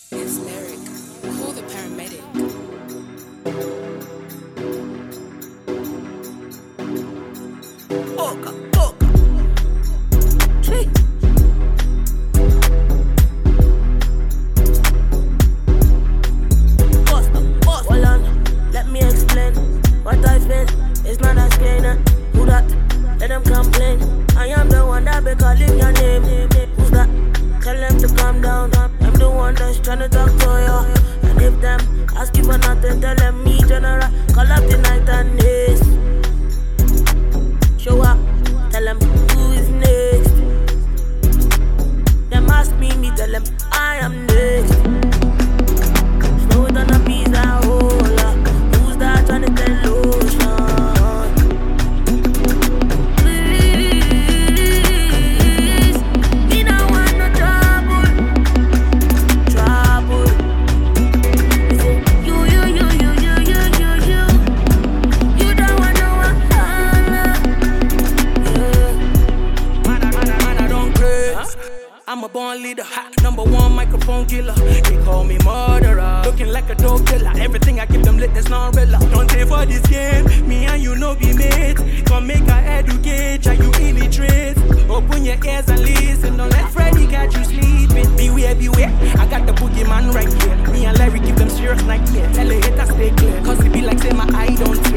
It's Lyric. Call the paramedic. Oka, oka. Tree. Hold on, let me explain what I feel. It's not explaining. Who that? Let them complain. I am the one that be calling your name. Who's that? Tell them to calm down. I'm the one that's trying to talk to you. And if them ask you for nothing, tell them me general. Call up the night and days. Show up, tell them who is next. Them ask me, tell them I am next. Slow it on a pizza roller. Who's that trying to tell lotion? I'm a born leader, number one microphone killer. They call me murderer, looking like a dope killer. Everything I give them lit, that's not real. Don't pay for this game, me and you know be mates. Come make a educate, are you illiterate? Open your ears and listen, don't let Freddy catch you sleeping. Beware, beware, I got the boogeyman right here. Me and Larry give them serious nightmare. Tell the haters stay clear, cause it be like say my eye don't